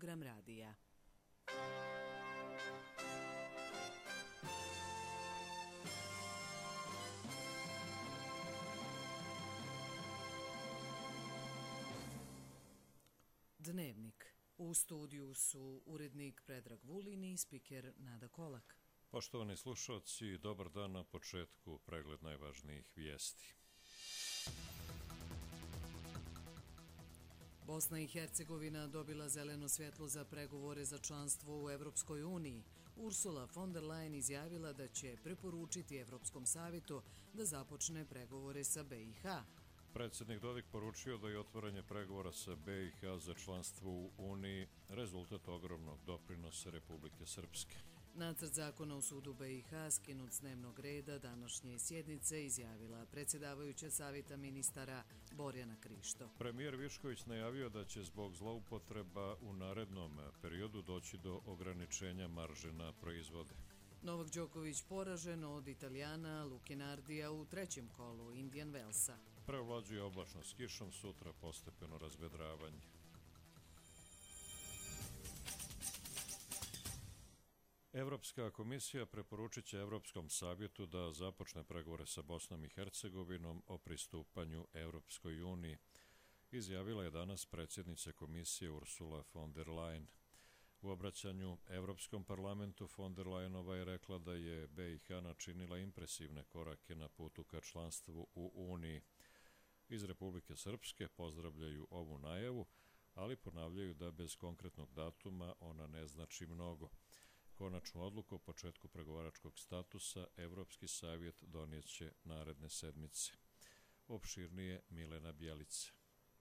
program radija. Dnevnik. U studiju su urednik Predrag Vulin i spiker Nada Kolak. Poštovani slušalci, dobar dan. Na početku pregled najvažnijih vijesti. Bosna i Hercegovina dobila zeleno svjetlo za pregovore za članstvo u Evropskoj uniji. Ursula von der Leyen izjavila da će preporučiti Evropskom savetu da započne pregovore sa BiH. Predsjednik Dodik poručio da je otvaranje pregovora sa BiH za članstvo u Uniji rezultat ogromnog doprinosa Republike Srpske. Nacrt zakona o sudu BiH skinut s dnevnog reda današnje sjednice, izjavila predsjedavajuća savjeta ministara Borjana Krišto. Premijer Višković najavio da će zbog zloupotreba u narednom periodu doći do ograničenja marže na proizvode. Novak Đoković poražen od Italijana Luke Nardija u trećem kolu Indian Wellsa. Prevlađuje oblačno s kišom, sutra postepeno razvedravanje. Evropska komisija preporučit će Evropskom savjetu da započne pregovore sa Bosnom i Hercegovinom o pristupanju Evropskoj uniji, izjavila je danas predsjednica komisije Ursula von der Leyen. U obraćanju Evropskom parlamentu von der Leyenova je rekla da je BiH načinila impresivne korake na putu ka članstvu u Uniji. Iz Republike Srpske pozdravljaju ovu najavu, ali ponavljaju da bez konkretnog datuma ona ne znači mnogo. Konačnu odluku o početku pregovaračkog statusa Evropski savjet donijet će naredne sedmice. Opširnije Milena Bjelica.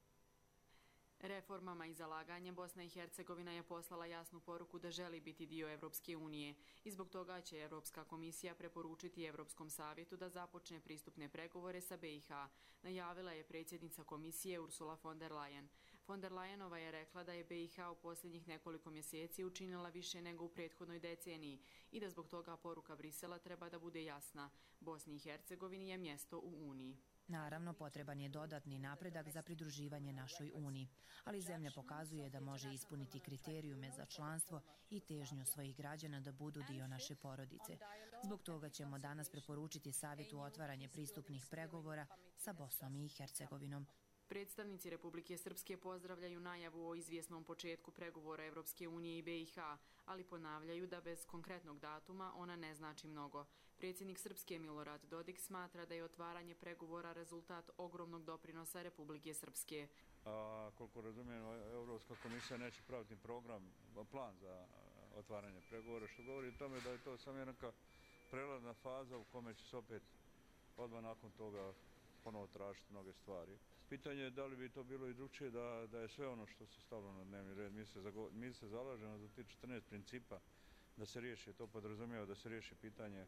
Reformama i zalaganjem Bosna i Hercegovina je poslala jasnu poruku da želi biti dio Evropske unije i zbog toga će Evropska komisija preporučiti Evropskom savjetu da započne pristupne pregovore sa BiH, najavila je predsjednica komisije Ursula von der Leyen. Von der Leyenova je rekla da je BiH u posljednjih nekoliko mjeseci učinila više nego u prethodnoj deceniji i da zbog toga poruka Brisela treba da bude jasna. Bosni i Hercegovini je mjesto u Uniji. Naravno, potreban je dodatni napredak za pridruživanje našoj Uniji, ali zemlja pokazuje da može ispuniti kriterijume za članstvo i težnju svojih građana da budu dio naše porodice. Zbog toga ćemo danas preporučiti savjetu otvaranje pristupnih pregovora sa Bosnom i Hercegovinom. Predstavnici Republike Srpske pozdravljaju najavu o izvjesnom početku pregovora Evropske unije i BiH, ali ponavljaju da bez konkretnog datuma ona ne znači mnogo. Predsjednik Srpske Milorad Dodik smatra da je otvaranje pregovora rezultat ogromnog doprinosa Republike Srpske. Koliko razumijem, Evropska komisija neće praviti plan za otvaranje pregovora, što govori o tome da je to samo neka prelazna faza u kome će se opet odmah nakon toga ponovo tražiti mnoge stvari. Pitanje je da li bi to bilo i drugčije da je sve ono što se stavilo na dnevni red. Mi se zalažemo za ti 14 principa da se riješi, to podrazumijeva da se riješi pitanje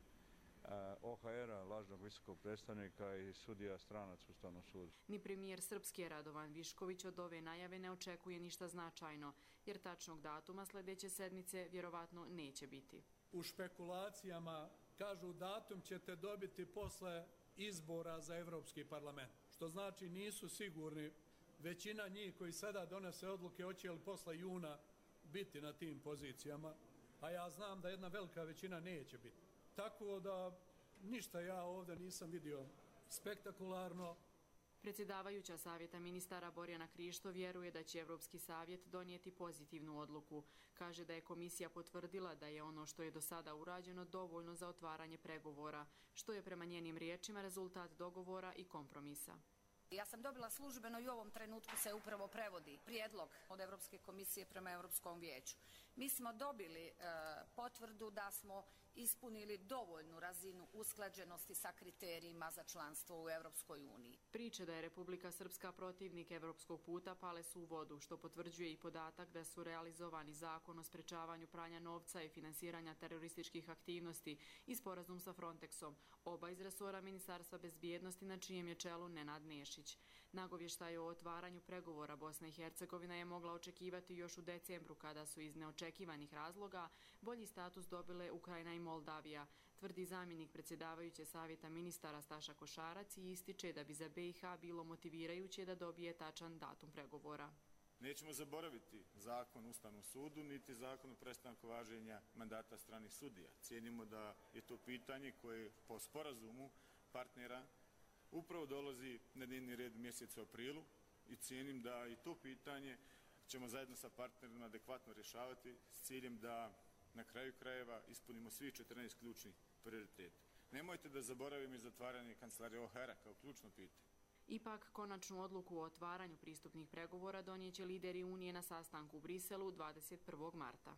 OHR-a, lažnog visokog predstavnika i sudija stranac u Ustavnom sudu. Ni premijer Srpske Radovan Višković od ove najave ne očekuje ništa značajno, jer tačnog datuma sljedeće sedmice vjerovatno neće biti. U špekulacijama kažu datum ćete dobiti posle izbora za Evropski parlament, što znači nisu sigurni većina njih koji sada donose odluke hoće li posle juna biti na tim pozicijama, a ja znam da jedna velika većina neće biti. Tako da ništa ja ovdje nisam vidio spektakularno. Predsjedavajuća savjeta ministara Borjana Krišto vjeruje da će Evropski savjet donijeti pozitivnu odluku. Kaže da je komisija potvrdila da je ono što je do sada urađeno dovoljno za otvaranje pregovora, što je prema njenim riječima rezultat dogovora i kompromisa. Ja sam dobila službeno i u ovom trenutku se upravo prevodi prijedlog od Evropske komisije prema Europskom vijeću. Mi smo dobili potvrdu da smo ispunili dovoljnu razinu usklađenosti sa kriterijima za članstvo u Europskoj uniji. Priče da je Republika Srpska protivnik evropskog puta pale su u vodu, što potvrđuje i podatak da su realizovani zakon o sprečavanju pranja novca i finansiranja terorističkih aktivnosti i sporazum sa Frontexom, oba iz resora Ministarstva bezbjednosti na čijem je čelu Nenad Nešić. Nagovještaj o otvaranju pregovora Bosna i Hercegovina je mogla očekivati još u decembru, kada su iz neočekivanih razloga bolji status dobile Ukrajina i Moldavija, tvrdi zamjenik predsjedavajuće savjeta ministara Staša Košarac i ističe da bi za BiH bilo motivirajuće da dobije tačan datum pregovora. Nećemo zaboraviti zakon o Ustavnom sudu, niti zakon o prestanku važenja mandata stranih sudija. Cijenimo da je to pitanje koje po sporazumu partnera upravo dolazi na dnevni red u mjesecu aprilu i cijenim da i to pitanje ćemo zajedno sa partnerima adekvatno rješavati s ciljem da na kraju krajeva ispunimo svih 14 ključnih prioriteta. Nemojte da zaboravimo i zatvaranje kancelarije OHR-a kao ključno pitanje. Ipak, konačnu odluku o otvaranju pristupnih pregovora donijeće lideri Unije na sastanku u Briselu 21. marta.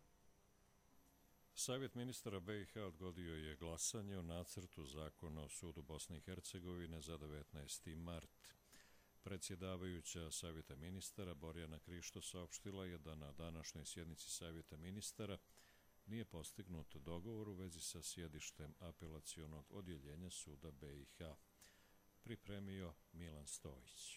Savjet ministara BiH odgodio je glasanje o nacrtu zakona o sudu Bosne i Hercegovine za 19. mart. Predsjedavajuća Savjeta ministara Borjana Krišto saopštila je da na današnjoj sjednici Savjeta ministara nije postignut dogovor u vezi sa sjedištem apelacionog odjeljenja suda BiH. Pripremio Milan Stojić.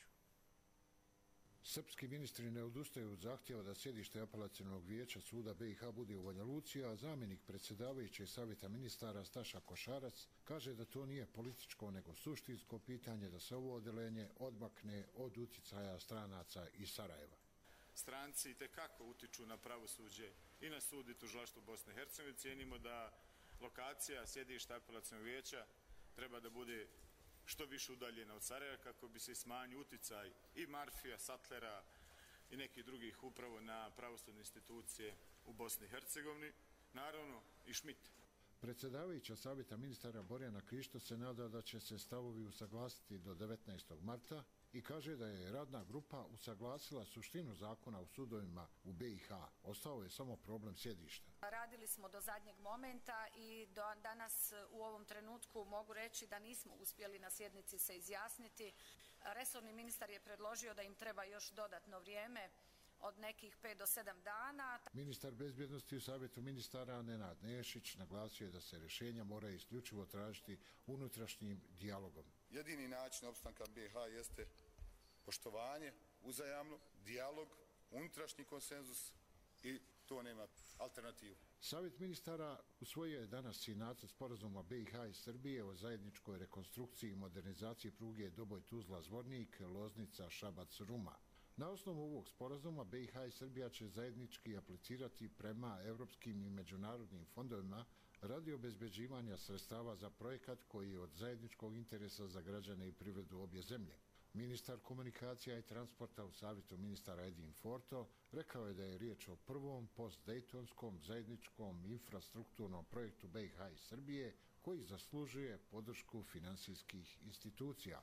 Srpski ministri ne odustaju od zahtjeva da sjedište apelacionog vijeća suda BiH bude u Banja Luci, a zamjenik predsjedavajućeg Savjeta ministara Staša Košarac kaže da to nije političko nego suštinsko pitanje da se ovo odjeljenje odmakne od uticaja stranaca iz Sarajeva. Stranci itekako utiču na pravosuđe i na sud i tužilaštvo Bosne i Hercegovine. Cijenimo da lokacija sjedišta apelacionog vijeća treba da bude što više udaljena od Sarajeva kako bi se smanjio uticaj i Marfija, Satlera i nekih drugih upravo na pravosudne institucije u Bosni i Hercegovini, naravno i Šmita. Predsjedavajuća Savjeta ministara Borjana Krišto se nada da će se stavovi usaglasiti do 19. marta i kaže da je radna grupa usaglasila suštinu zakona o sudovima u BiH. Ostao je samo problem sjedišta. Radili smo do zadnjeg momenta i danas u ovom trenutku mogu reći da nismo uspjeli na sjednici se izjasniti. Resorni ministar je predložio da im treba još dodatno vrijeme od nekih 5 do 7 dana. Ministar bezbjednosti u Savjetu ministara Nenad Nešić naglasio je da se rješenja moraju isključivo tražiti unutrašnjim dijalogom. Jedini način opstanka BiH jeste poštovanje, uzajamno, dijalog, unutrašnji konsenzus i to nema alternativu. Savjet ministara usvojio je danas i nacrt sporazuma BiH i Srbije o zajedničkoj rekonstrukciji i modernizaciji pruge Doboj-Tuzla-Zvornik, Loznica-Šabac-Ruma. Na osnovu ovog sporazuma BiH i Srbija će zajednički aplicirati prema europskim i međunarodnim fondovima radi obezbeđivanja sredstava za projekat koji je od zajedničkog interesa za građane i privredu obje zemlje. Ministar komunikacija i transporta u Savjetu ministara Edin Forto rekao je da je riječ o prvom post-dejtonskom zajedničkom infrastrukturnom projektu BiH i Srbije koji zaslužuje podršku finansijskih institucija.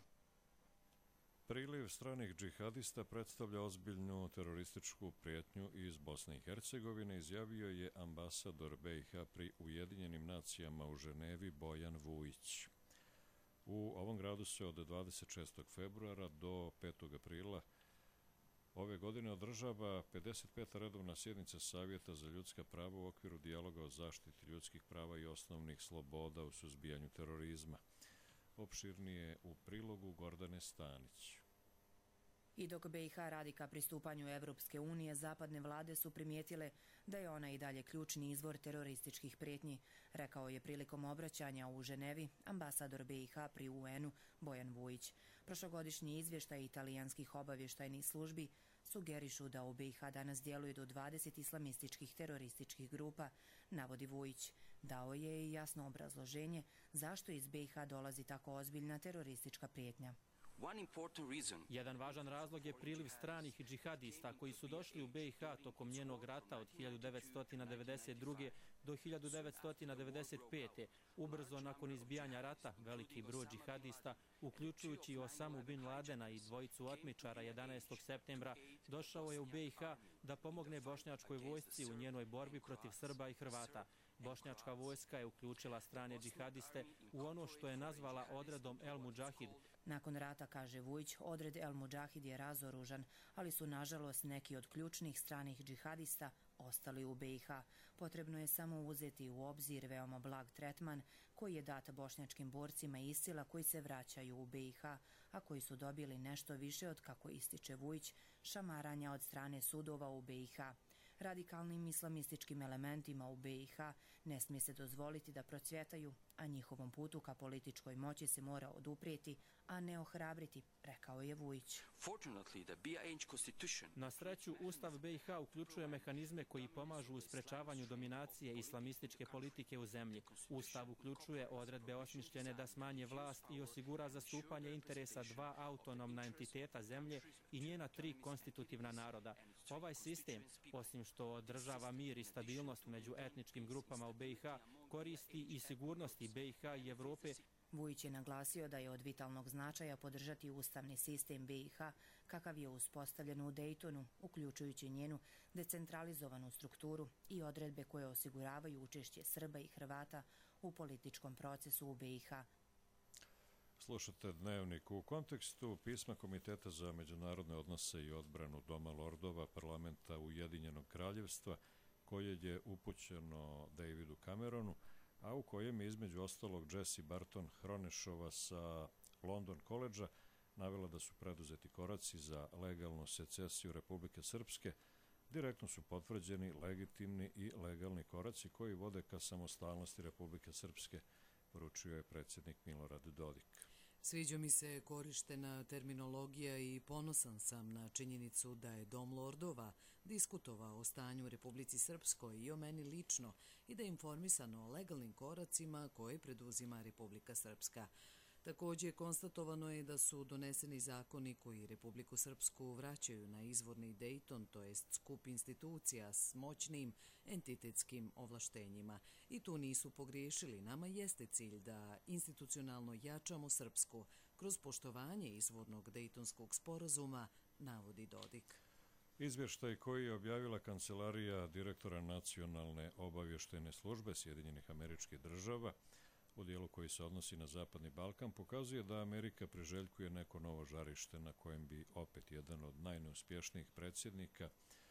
Priliv stranih džihadista predstavlja ozbiljnu terorističku prijetnju iz Bosne i Hercegovine, izjavio je ambasador BiH pri Ujedinjenim nacijama u Ženevi Bojan Vujić. U ovom gradu se od 26. februara do 5. aprila ove godine održava 55. redovna sjednica Savjeta za ljudska prava u okviru dijaloga o zaštiti ljudskih prava i osnovnih sloboda u suzbijanju terorizma. Opširnije u prilogu Gordane Stanić. I dok BiH radi ka pristupanju Evropske unije, zapadne vlade su primijetile da je ona i dalje ključni izvor terorističkih prijetnji, rekao je prilikom obraćanja u Ženevi ambasador BiH pri UN-u Bojan Vujić. Prošlogodišnji izvještaj italijanskih obavještajnih službi sugerišu da u BiH danas djeluje do 20 islamističkih terorističkih grupa, navodi Vujić. Dao je i jasno obrazloženje zašto iz BiH dolazi tako ozbiljna teroristička prijetnja. Jedan važan razlog je priliv stranih džihadista koji su došli u BiH tokom njenog rata od 1992. do 1995. Ubrzo nakon izbijanja rata, veliki broj džihadista, uključujući i Osamu bin Ladena i dvojicu otmičara 11. septembra, došao je u BiH da pomogne bošnjačkoj vojsci u njenoj borbi protiv Srba i Hrvata. Bošnjačka vojska je uključila strane džihadiste u ono što je nazvala odredom El Mudžahid. Nakon rata, kaže Vujić, odred El Mudžahid je razoružan, ali su nažalost neki od ključnih stranih džihadista ostali u BiH. Potrebno je samo uzeti u obzir veoma blag tretman koji je dat bošnjačkim borcima ISIL-a koji se vraćaju u BiH, a koji su dobili nešto više od, kako ističe Vujić, šamaranja od strane sudova u BiH. Radikalnim islamističkim elementima u BiH ne smije se dozvoliti da procvjetaju a njihovom putu ka političkoj moći se mora oduprijeti, a ne ohrabriti, rekao je Vujić. Na sreću, Ustav BiH uključuje mehanizme koji pomažu u sprečavanju dominacije islamističke politike u zemlji. Ustav uključuje odredbe osmišljene da smanje vlast i osigura zastupanje interesa dva autonomna entiteta zemlje i njena tri konstitutivna naroda. Ovaj sistem, osim što održava mir i stabilnost među etničkim grupama u BiH, koristi i sigurnosti BiH i Evrope. Vujić je naglasio da je od vitalnog značaja podržati ustavni sistem BiH kakav je uspostavljen u Dejtonu, uključujući njenu decentralizovanu strukturu i odredbe koje osiguravaju učešće Srba i Hrvata u političkom procesu u BiH. Slušate Dnevnik. U kontekstu pisma Komiteta za međunarodne odnose i odbranu Doma lordova parlamenta Ujedinjenog kraljevstva, koje je upućeno Davidu Cameronu, a u kojem je između ostalog Jessie Barton Hronešova sa London College-a navela da su preduzeti koraci za legalnu secesiju Republike Srpske, direktno su potvrđeni legitimni i legalni koraci koji vode ka samostalnosti Republike Srpske, poručio je predsjednik Milorad Dodik. Sviđa mi se korištena terminologija i ponosan sam na činjenicu da je Dom lordova diskutovao o stanju u Republici Srpskoj i o meni lično i da je informisan o legalnim koracima koje preduzima Republika Srpska. Također, konstatovano je da su doneseni zakoni koji Republiku Srpsku vraćaju na izvorni Dejton, to jest skup institucija s moćnim entitetskim ovlaštenjima. I tu nisu pogriješili. Nama jeste cilj da institucionalno jačamo Srpsku kroz poštovanje izvornog Dejtonskog sporazuma, navodi Dodik. Izvještaj koji je objavila Kancelarija direktora Nacionalne obavještajne službe Sjedinjenih Američkih Država u dijelu koji se odnosi na Zapadni Balkan pokazuje da Amerika priželjkuje neko novo žarište na kojem bi opet jedan od najneuspješnijih predsjednika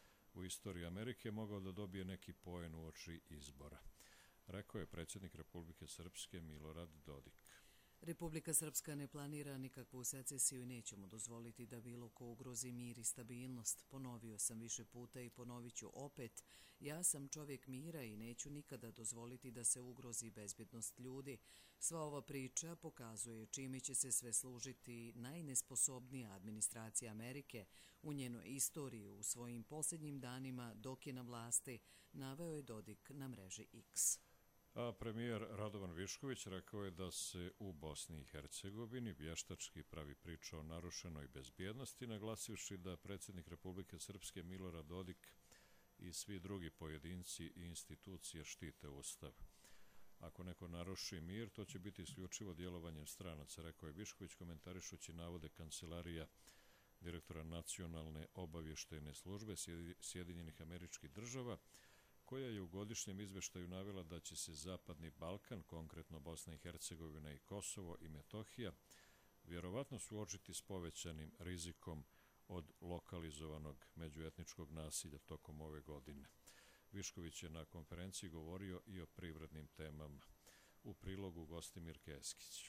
u istoriji Amerike mogao da dobije neki poen uoči izbora, rekao je predsjednik Republike Srpske Milorad Dodik. Republika Srpska ne planira nikakvu secesiju i nećemo dozvoliti da bilo ko ugrozi mir i stabilnost. Ponovio sam više puta i ponovit ću opet. Ja sam čovjek mira i neću nikada dozvoliti da se ugrozi bezbjednost ljudi. Sva ova priča pokazuje čime će se sve služiti najnesposobnija administracija Amerike u njenoj istoriji u svojim posljednjim danima dok je na vlasti, naveo je Dodik na mreži X. A premijer Radovan Višković rekao je da se u Bosni i Hercegovini vještački pravi priča o narušenoj bezbjednosti, naglasivši da predsjednik Republike Srpske Milorad Dodik i svi drugi pojedinci i institucije štite Ustav. Ako neko naruši mir, to će biti isključivo djelovanjem stranaca, rekao je Višković komentarišući navode Kancelarija direktora Nacionalne obavještajne službe Sjedinjenih Američkih Država, koja je u godišnjem izveštaju navela da će se Zapadni Balkan, konkretno Bosna i Hercegovina i Kosovo i Metohija, vjerovatno suočiti s povećanim rizikom od lokalizovanog međuetničkog nasilja tokom ove godine. Višković je na konferenciji govorio i o privrednim temama. U prilogu Gostimir Keskić.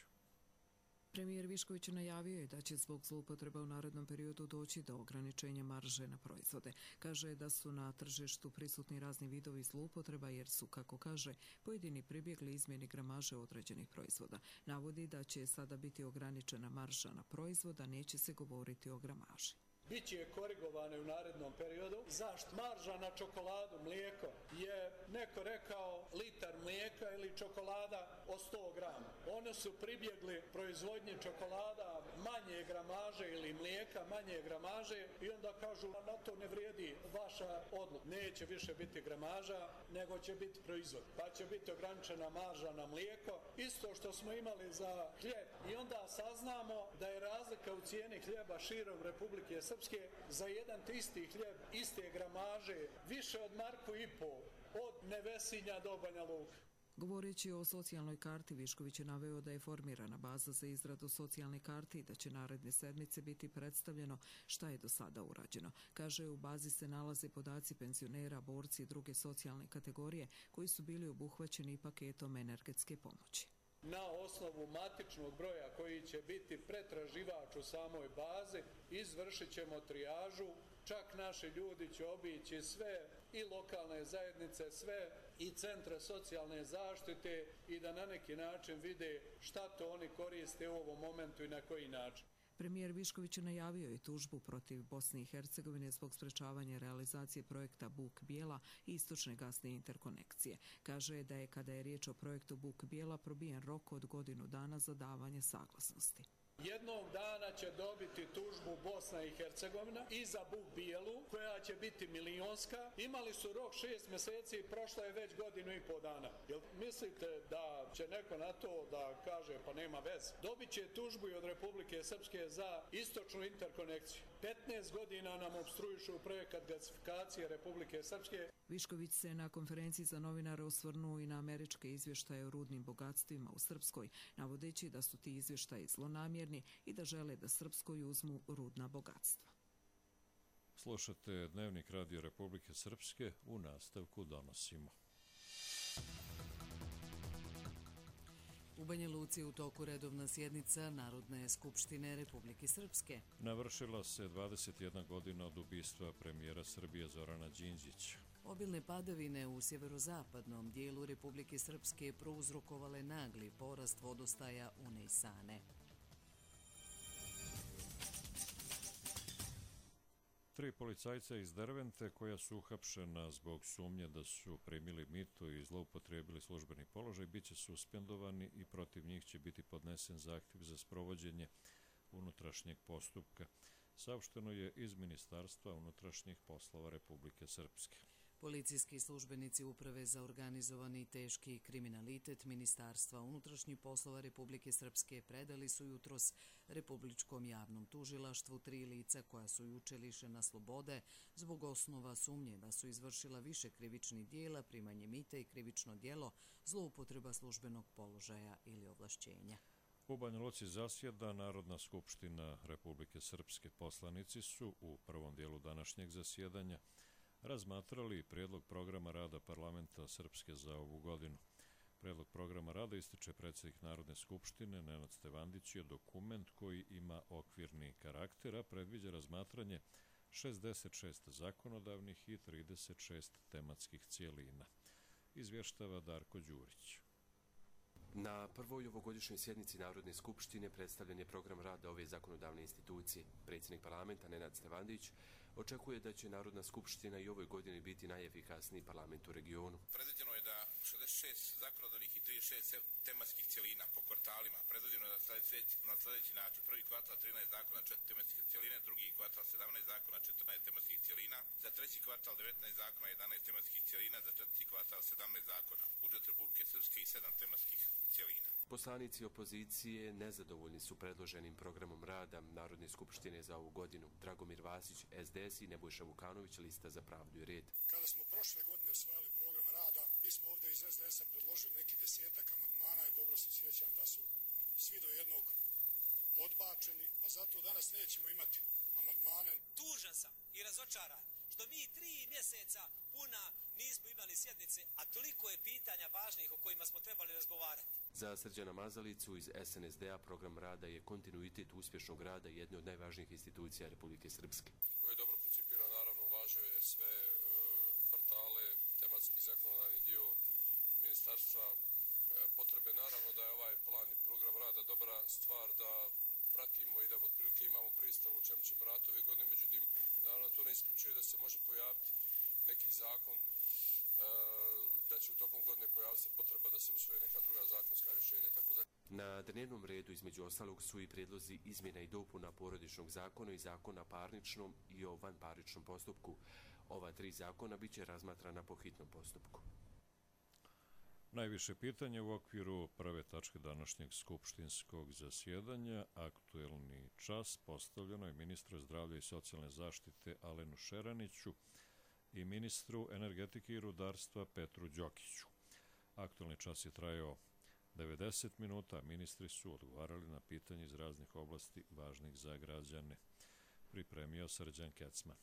Premijer Višković najavio je da će zbog zloupotreba u narednom periodu doći do ograničenja marže na proizvode. Kaže da su na tržištu prisutni razni vidovi zloupotreba jer su, kako kaže, pojedini pribjegli izmjeni gramaže određenih proizvoda. Navodi da će sada biti ograničena marža na proizvoda, neće se govoriti o gramaži. Biće korigovane u narednom periodu. Zašto? Marža na čokoladu, mlijeko je neko rekao litar mlijeka ili čokolada o 100 grama. One su pribjegli proizvodnji čokolada manje gramaže ili mlijeka manje gramaže i onda kažu na to ne vrijedi vaša odluka. Neće više biti gramaža, nego će biti proizvod. Pa će biti ograničena marža na mlijeko. Isto što smo imali za hljeb. I onda saznamo da je razlika u cijeni hljeba širom Republike Srpske za jedan te isti hljeb, iste gramaže, više od 1,5 marku od Nevesinja do Banja Luka. Govoreći o socijalnoj karti, Višković je naveo da je formirana baza za izradu socijalne karte i da će naredne sedmice biti predstavljeno šta je do sada urađeno. Kaže, u bazi se nalaze podaci penzionera, borci i druge socijalne kategorije koji su bili obuhvaćeni paketom energetske pomoći. Na osnovu matičnog broja koji će biti pretraživač u samoj bazi, izvršit ćemo trijažu, čak naši ljudi će obići sve i lokalne zajednice, sve i centre socijalne zaštite i da na neki način vide šta to oni koriste u ovom momentu i na koji način. Premijer Višković najavio je tužbu protiv Bosne i Hercegovine zbog sprečavanja realizacije projekta Buk Bijela i istočne gasne interkonekcije. Kaže da je, kada je riječ o projektu Buk Bijela, probijen rok od godinu dana za davanje saglasnosti. Jednog dana će dobiti tužbu Bosna i Hercegovina i za Buk Bijelu, koja će biti milionska. Imali su rok 6 mjeseci, prošlo je već godinu i pol dana. Jel mislite da će neko na to da kaže pa nema veze? Dobit će tužbu i od Republike Srpske za istočnu interkonekciju. 15 godina nam opstruišu projekat gasifikacije Republike Srpske. Višković se na konferenciji za novinare osvrnuo i na američke izvještaje o rudnim bogatstvima u Srpskoj, navodeći da su ti izvještaji zlonamjerni i da žele da Srpskoj uzmu rudna bogatstva. Slušate Dnevnik Radio Republike Srpske, u nastavku donosimo. U Banja Luci u toku redovna sjednica Narodne skupštine Republike Srpske. Navršila se 21 godina od ubistva premijera Srbije Zorana Đinđića. Obilne padavine u sjeverozapadnom dijelu Republike Srpske prouzrokovale nagli porast vodostaja Une i Sane. 3 policajca iz Dervente koja su uhapšena zbog sumnje da su primili mito i zloupotrijebili službeni položaj biće suspendovani i protiv njih će biti podnesen zahtjev za sprovođenje unutrašnjeg postupka. Saopšteno je iz Ministarstva unutrašnjih poslova Republike Srpske. Policijski službenici Uprave za organizovani i teški kriminalitet Ministarstva unutrašnjih poslova Republike Srpske predali su jutros Republičkom javnom tužilaštvu 3 lica koja su juče lišena slobode zbog osnova sumnje da su izvršila više krivičnih dijela, primanje mita i krivično djelo, zloupotreba službenog položaja ili ovlašćenja. U Banja Luci zasjeda Narodna skupština Republike Srpske. Poslanici su u prvom dijelu današnjeg zasjedanja razmatrali prijedlog programa rada Parlamenta Srpske za ovu godinu. Prijedlog programa rada ističe predsjednik Narodne skupštine Nenad Stevandić je dokument koji ima okvirni karakter, a predviđa razmatranje 66 zakonodavnih i 36 tematskih cijelina. Izvještava Darko Đurić. Na prvoj ovogodišnjoj sjednici Narodne skupštine predstavljen je program rada ove zakonodavne institucije. Predsjednik parlamenta Nenad Stevandić očekuje da će Narodna skupština i ovoj godini biti najefikasniji parlament u regionu. Predviđeno je da 66 zakonodavnih i 36 tematskih cijelina po kvartalima. Predviđeno je na sljedeći način. Prvi kvartal 13 zakona, 4 tematske cijeline, drugi kvartal 17 zakona, 14 tematskih cijelina, za treći kvartal 19 zakona, 11 tematskih cijelina, za četvrti kvartal 17 zakona. Budžet Republike Srpske i 7 tematskih cijelina. Poslanici opozicije nezadovoljni su predloženim programom rada Narodne skupštine za ovu godinu. Dragomir Vasić, SDS i Nebojša Vukanović, Lista za pravdu i red. Kada smo prošle godine osvajali program rada, mi smo ovdje iz SDS-a predložili neki 10-ak amandmana i dobro se sjećam da su svi do jednog odbačeni, pa zato danas nećemo imati amandmane. Tužan sam i razočaran što mi 3 mjeseca puna nismo imali sjednice, a toliko je pitanja važnih o kojima smo trebali razgovarati. Za Srđana Mazalicu iz SNSD-a program rada je kontinuitet uspješnog rada jedne od najvažnijih institucija Republike Srpske. Koji je dobro koncipiran, naravno uvažuje sve kvartale, tematski zakonodavni dio ministarstva. Potrebe naravno da je ovaj plan i program rada dobra stvar da pratimo i da otprilike imamo predstavu o čemu ćemo raditi ove godine, međutim, naravno to ne isključuje da se može pojaviti neki zakon, da će u tokom godine pojaviti se potreba da se usvoje neka druga zakonska rješenja, tako da. Na dnevnom redu između ostalog su i prijedlozi izmjena i dopuna porodičnog zakona i zakona o parničnom i o vanparničnom postupku. Ova 3 zakona biće razmatrana po hitnom postupku. Najviše pitanje u okviru prve tačke današnjeg skupštinskog zasjedanja, aktuelni čas, postavljeno je ministru zdravlja i socijalne zaštite Alenu Šeraniću i ministru energetike i rudarstva Petru Đokiću. Aktuelni čas je trajao 90 minuta, ministri su odgovarali na pitanje iz raznih oblasti važnih za građane. Pripremio Srđan Kecman.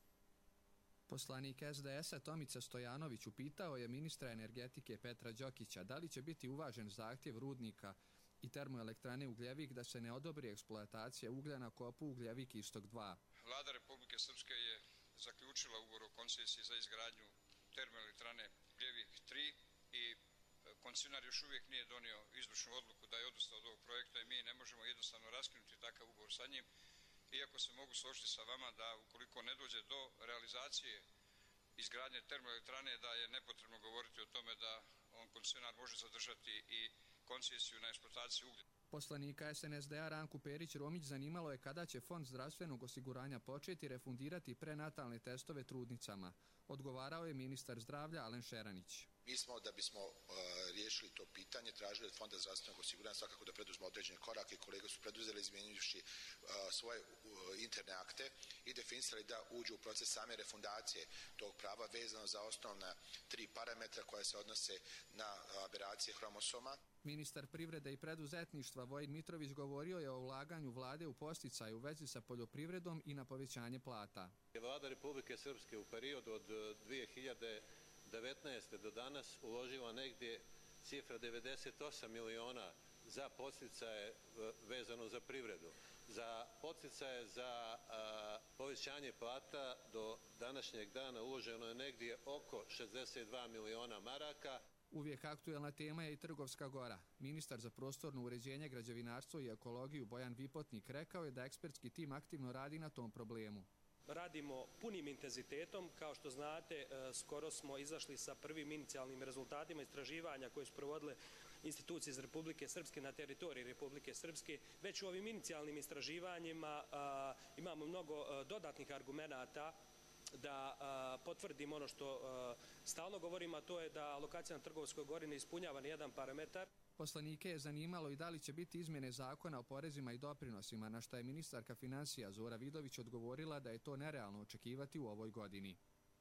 Poslanik SDS-a Tomica Stojanović upitao je ministra energetike Petra Đokića da li će biti uvažen zahtjev rudnika i termoelektrane Ugljevik da se ne odobri eksploatacija uglja na kopu Ugljevik Istok 2. Vlada Republike Srpske je zaključila ugovor o koncesiji za izgradnju termoelektrane Gljevik 3 i koncesionar još uvijek nije donio izvršnu odluku da je odustao od ovog projekta i mi ne možemo jednostavno raskinuti takav ugovor sa njim, iako se mogu složiti sa vama da ukoliko ne dođe do realizacije izgradnje termoelektrane da je nepotrebno govoriti o tome da on koncesionar može zadržati i koncesiju na eksploataciju ugljena. Poslanika SNSD-a Ranku Perić-Romić zanimalo je kada će Fond zdravstvenog osiguranja početi refundirati prenatalne testove trudnicama. Odgovarao je ministar zdravlja Alen Šeranić. Mi smo, da bismo riješili to pitanje, tražili od Fonda zdravstvenog osiguranja svakako da preduzme određene korake. Kolege su preduzeli izmjenjujući svoje interne akte i definisali da uđu u proces same refundacije tog prava vezano za osnovna 3 parametra koja se odnose na aberacije hromosoma. Ministar privrede i preduzetništva Vojin Mitrović govorio je o ulaganju vlade u podsticaj u vezi sa poljoprivredom i na povećanje plata. Vlada Republike Srpske u periodu od 2019. do danas uložila negdje cifra 98 miliona za podsticaje vezano za privredu. Za podsticaje za povećanje plata do današnjeg dana uloženo je negdje oko 62 miliona maraka. Uvijek aktuelna tema je i Trgovska Gora. Ministar za prostorno uređenje, građevinarstvo i ekologiju Bojan Vipotnik rekao je da ekspertski tim aktivno radi na tom problemu. Radimo punim intenzitetom. Kao što znate, skoro smo izašli sa prvim inicijalnim rezultatima istraživanja koje su provodile institucije iz Republike Srpske na teritoriji Republike Srpske. Već u ovim inicijalnim istraživanjima imamo mnogo dodatnih argumenata da potvrdimo ono što stalno govorimo, a to je da lokacija na Trgovskoj gori ne ispunjava ni jedan parametar. Poslanike je zanimalo i da li će biti izmjene zakona o porezima i doprinosima, na što je ministarka financija Zora Vidović odgovorila da je to nerealno očekivati u ovoj godini.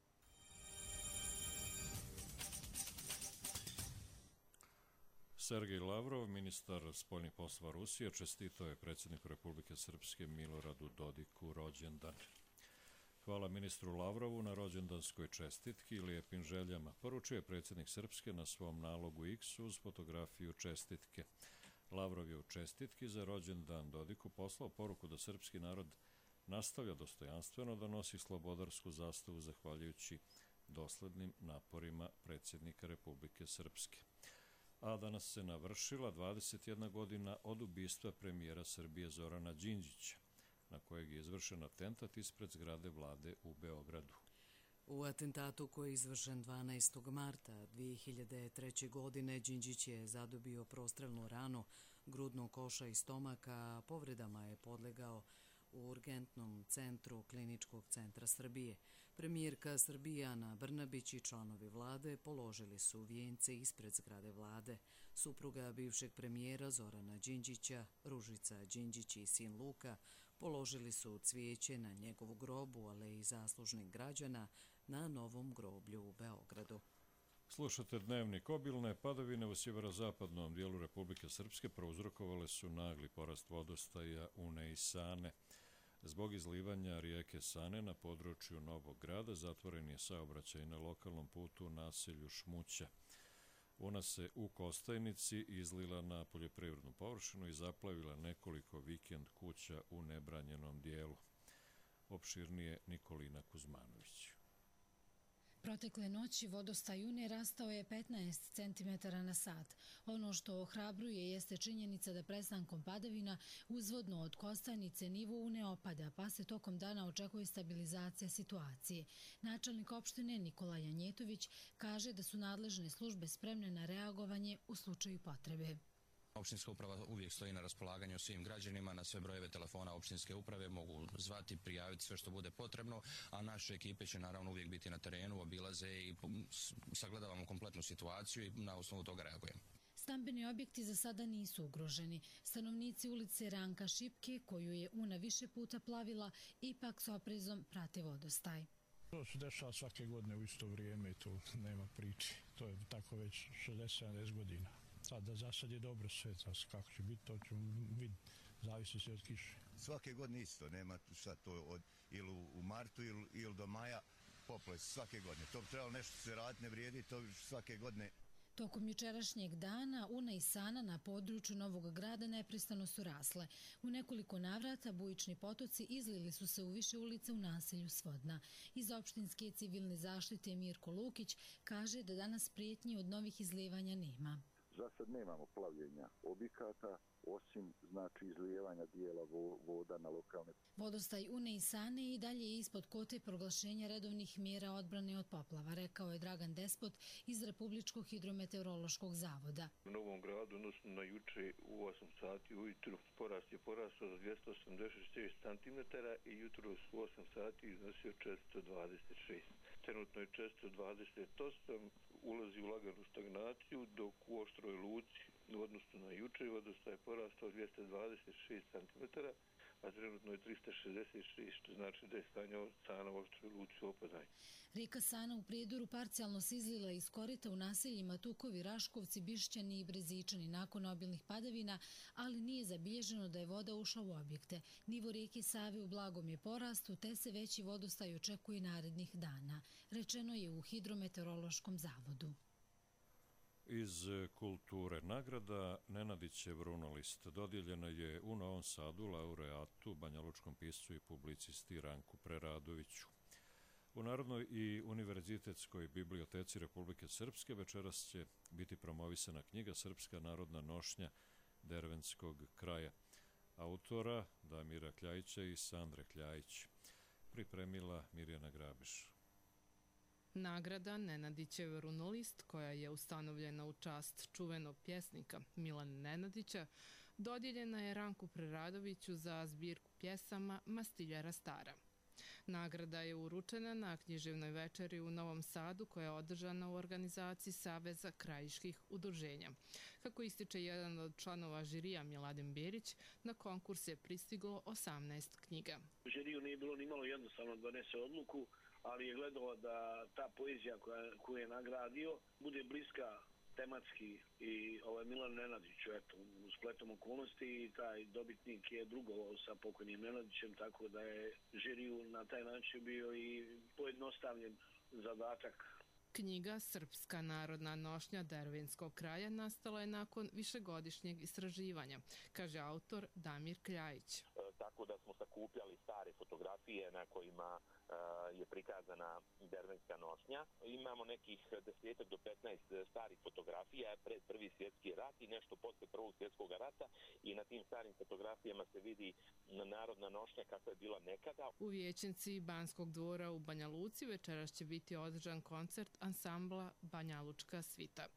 Sergej Lavrov, ministar spoljnih poslova Rusije, čestitao je predsjedniku Republike Srpske Miloradu Dodiku rođendan. Hvala ministru Lavrovu na rođendanskoj čestitki i lijepim željama. Poručuje predsjednik Srpske na svom nalogu X uz fotografiju čestitke. Lavrov je u čestitki za rođendan Dodiku poslao poruku da srpski narod nastavlja dostojanstveno da nosi slobodarsku zastavu zahvaljujući doslednim naporima predsjednika Republike Srpske. A danas se navršila 21 godina od ubistva premijera Srbije Zorana Đinđića, na kojeg je izvršen atentat ispred zgrade vlade u Beogradu. U atentatu koji je izvršen 12. marta 2003. godine Đinđić je zadobio prostrelnu ranu grudnog koša i stomaka, a povredama je podlegao u urgentnom centru Kliničkog centra Srbije. Premijerka Srbije Ana Brnabić i članovi vlade položili su vijence ispred zgrade vlade. Supruga bivšeg premijera Zorana Đinđića, Ružica Đinđić i sin Luka, položili su cvijeće na njegovu grobu, ale i zaslužnih građana na novom groblju u Beogradu. Slušate dnevnik. Obilne padavine u sjeverozapadnom dijelu Republike Srpske prouzrokovale su nagli porast vodostaja Une i Sane. Zbog izlivanja rijeke Sane na području Novog grada zatvoren je saobraćaj na lokalnom putu u naselju Šmuća. Una se u Kostajnici izlila na poljoprivrednu površinu i zaplavila nekoliko vikend kuća u nebranjenom dijelu. Opširnije Nikolina Kuzmanović. Protekle noći vodostaj Une rastao je 15 cm na sat. Ono što ohrabruje jeste činjenica da prestankom padavina uzvodno od Kostajnice nivo Une opada, pa se tokom dana očekuje stabilizacija situacije. Načelnik opštine Nikola Janjetović kaže da su nadležne službe spremne na reagovanje u slučaju potrebe. Opštinska uprava uvijek stoji na raspolaganju svim građanima, na sve brojeve telefona opštinske uprave mogu zvati, prijaviti sve što bude potrebno, a naše ekipe će naravno uvijek biti na terenu, obilaze i sagledavamo kompletnu situaciju i na osnovu toga reagujemo. Stambeni objekti za sada nisu ugroženi. Stanovnici ulice Ranka Šipke, koju je Una više puta plavila, ipak s oprezom prate vodostaj. To se dešava svake godine u isto vrijeme i tu nema priče. To je tako već 60-70 godina. Sada za sad je dobro sve, kako će biti, to ćemo vidjeti, zavisi se od kiše. Svake godine isto, nema sad to ili u martu ili do maja poplave svake godine. To bi trebalo nešto se raditi, ne vrijedi, to svake godine. Tokom jučerašnjeg dana Una i Sana na području Novog Grada neprestano su rasle. U nekoliko navrata bujični potoci izlili su se u više ulica u naselju Svodna. Iz opštinske civilne zaštite Mirko Lukić kaže da danas prijetnji od novih izlijevanja nema. Za sad nemamo plavljenja objekata, osim izlijevanja dijela voda na lokalne. Vodostaj Une i Sane i dalje je ispod kote proglašenja redovnih mjera odbrane od poplava, rekao je Dragan Despot iz Republičkog hidrometeorološkog zavoda. U Novom Gradu, odnosno na juče u 8 sati ujutru, porast je porastao za 286 cm i jutro u 8 sati iznosio 426. Trenutno je 428, ulazi u laganu stagnaciju, dok u Oštroj Luci u odnosu na juče vodostaj je porastao 226 cm, a trenutno je 366, što znači da je stanje Sana u Oštroj Luci u opadanju. Rijeka Sana u Prijedoru parcijalno se izlila iz korita u naseljima Tukovi, Raškovci, Bišćani i Brezičani nakon obilnih padavina, ali nije zabilježeno da je voda ušla u objekte. Nivo rijeke Save u blagom je porastu, te se veći vodostaj očekuje narednih dana, rečeno je u Hidrometeorološkom zavodu. Iz kulture nagrada Nenadićev runolist dodijeljena je u Novom Sadu laureatu, banjalučkom piscu i publicisti Ranku Preradoviću. U Narodnoj i univerzitetskoj biblioteci Republike Srpske večeras će biti promovisana knjiga Srpska narodna nošnja Dervenskog kraja, autora Damira Kljajića i Sandre Kljajić. Pripremila Mirjana Grabiš. Nagrada Nenadićev runolist, koja je ustanovljena u čast čuvenog pjesnika Milana Nenadića, dodijeljena je Ranku Preradoviću za zbirku pjesama Mastiljara stara. Nagrada je uručena na književnoj večeri u Novom Sadu koja je održana u organizaciji Saveza krajiških udruženja. Kako ističe jedan od članova žirija Miladin Berić, na konkurs je pristiglo 18 knjiga. Žiriju nije bilo ni malo jednostavno da donese odluku, ali je gledalo da ta poezija koju je nagradio bude bliska tematski i Milan Nenadiću, u spletom okolnosti, i taj dobitnik je drugovao sa pokojnim Nenadićem, tako da je žiriju na taj način bio i pojednostavljen zadatak. Knjiga Srpska narodna nošnja Dervenskog kraja nastala je nakon višegodišnjeg istraživanja, kaže autor Damir Kljajić. Tako da smo sakupljali stare fotografije na kojima je prikazana dervenska nošnja. Imamo nekih 10 do 15 starih fotografija pred Prvi svjetski rat i nešto posle Prvog svjetskog rata, i na tim starim fotografijama se vidi narodna nošnja kakva je bila nekada. U vijećnici Banskog dvora u Banja Luci večeras će biti održan koncert ansambla Banjalučka svita.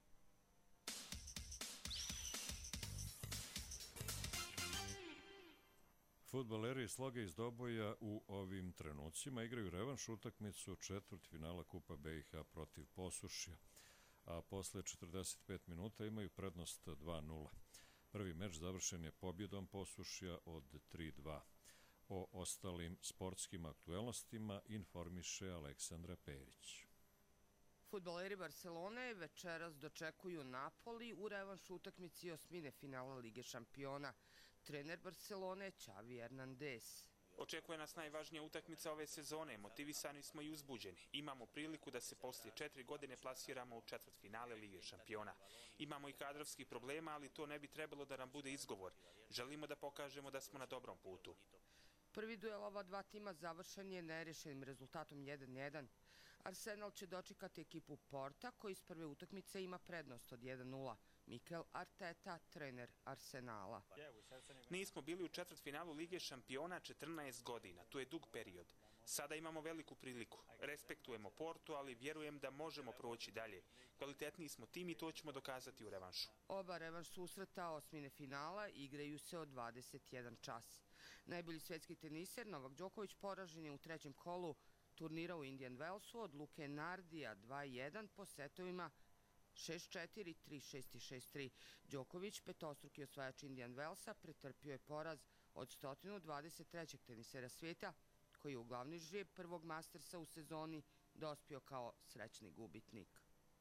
Fudbaleri Sloge iz Doboja u ovim trenucima igraju revanš utakmicu četvrtfinala Kupa BiH protiv Posušja, a posle 45 minuta imaju prednost 2:0. Prvi meč završen je pobjedom Posušja od 3:2. O ostalim sportskim aktuelnostima informiše Aleksandra Perić. Fudbaleri Barcelone večeras dočekuju Napoli u revanš utakmici osmine finala Lige šampiona. Trener Barcelone Xavi Hernandez. Očekuje nas najvažnija utakmica ove sezone, motivisani smo i uzbuđeni. Imamo priliku da se poslije 4 godine plasiramo u četvrtfinale Lige šampiona. Imamo i kadrovskih problema, ali to ne bi trebalo da nam bude izgovor. Želimo da pokažemo da smo na dobrom putu. Prvi duel ova dva tima završen je nerešenim rezultatom 1:1. Arsenal će dočekati ekipu Porta, koji iz prve utakmice ima prednost od 1:0. Mikel Arteta, trener Arsenala. Nismo bili u četvrtfinalu Lige šampiona 14 godina, to je dug period. Sada imamo veliku priliku. Respektujemo Portu, ali vjerujem da možemo proći dalje. Kvalitetniji smo tim i to ćemo dokazati u revanšu. Oba revanš susreta osmine finala igraju se od 21 čas. Najbolji svetski teniser Novak Đoković poražen je u trećem kolu turnira u Indian Wellsu od Luke Nardija 2:1 po setovima 6-4, 3-6 i 6-3. Đoković, petostruki osvajač Indian Wellsa, pretrpio je poraz od 123. tenisera svijeta, koji je u glavni žrijeb prvog Mastersa u sezoni dospio kao srećni gubitnik.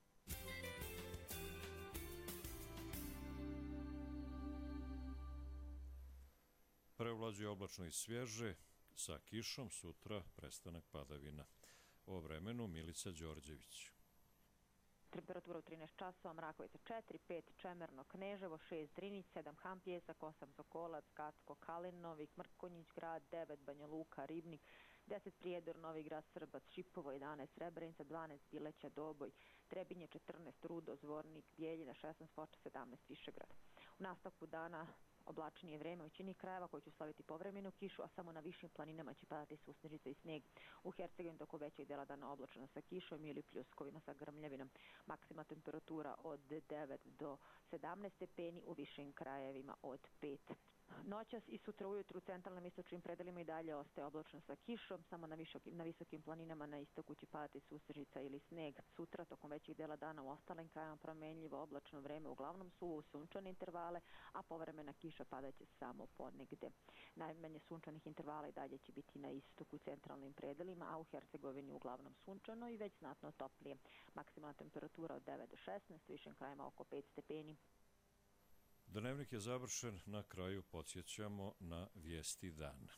Prevlađuje oblačno i svježe, sa kišom, sutra prestanak padavina. O vremenu Milica Đorđević. temperatura u 13 časova, Mrakovica 4, 5 Čemerno, Kneževo, 6 Drinić, 7 Hampjesak, 8 Sokolac, Katko, Kalinovik, Mrkonjić grad, 9 Banja Luka, Ribnik, 10 Prijedor, Novi grad, Srbac, Šipovo, 11 Srebrenica, 12 Bileća, Doboj, Trebinje, 14 Rudo, Zvornik, Bijeljina, 16 Foča, 17 Višegrad. U nastavku dana oblačnije vreme u većini krajeva koji će slaviti povremenu kišu, a samo na višim planinama će padati susnežica i snijeg. U Hercegovini toko većeg dela dana oblačeno sa kišom ili pljuskovima sa grmljavinom. Maksima temperatura od 9 do 17 stepeni, u višim krajevima od 5. Noćas i sutra ujutru u centralnim istočnim predelima i dalje ostaje oblačno sa kišom, samo na visokim planinama na istoku će padati susnežica ili sneg. Sutra tokom većih dela dana u ostalim krajevima promenljivo oblačno vreme, uglavnom su sunčane intervale, a povremena kiša padaće samo ponegde. Najmanje sunčanih intervala i dalje će biti na istoku u centralnim predelima, a u Hercegovini uglavnom sunčano i već znatno toplije. Maksimalna temperatura od 9 do 16, u višim krajevima oko 5 stepeni. Dnevnik je završen, na kraju podsjećamo na vijesti dana.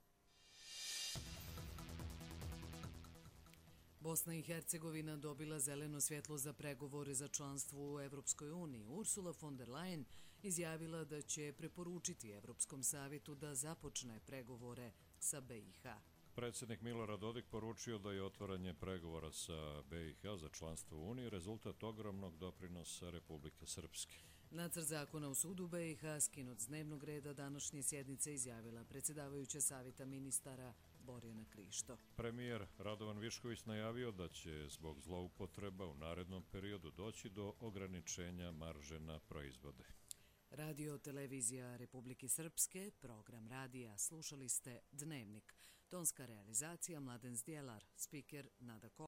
Bosna i Hercegovina dobila zeleno svjetlo za pregovore za članstvo u Evropskoj uniji. Ursula von der Leyen izjavila da će preporučiti Evropskom savjetu da započne pregovore sa BiH. Predsjednik Milorad Dodik poručio da je otvaranje pregovora sa BiH za članstvo u Uniji rezultat ogromnog doprinosa Republike Srpske. Nacrt zakona o sudu BiH skinut s dnevnog reda današnje sjednice izjavila predsjedavajuća savjeta ministara Borjana Krišto. Premijer Radovan Višković najavio da će zbog zloupotreba u narednom periodu doći do ograničenja marže na proizvode. Radio televizija Republike Srpske, program radija. Slušali ste Dnevnik. Tonska realizacija Mladen Zdjelar, spiker Nada Kovač.